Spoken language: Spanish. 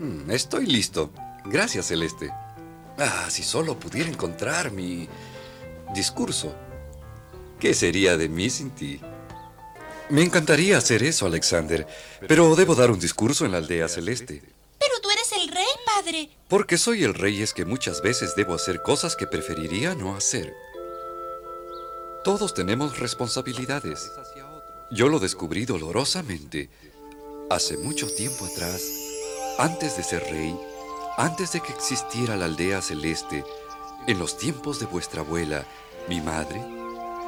Estoy listo. Gracias, Celeste. Si solo pudiera encontrar mi discurso. ¿Qué sería de mí sin ti? Me encantaría hacer eso, Alexander, pero debo dar un discurso en la aldea celeste. Pero tú eres el rey, padre. Porque soy el rey es que muchas veces debo hacer cosas que preferiría no hacer. Todos tenemos responsabilidades. Yo lo descubrí dolorosamente hace mucho tiempo atrás, antes de ser rey, antes de que existiera la aldea celeste, en los tiempos de vuestra abuela, mi madre,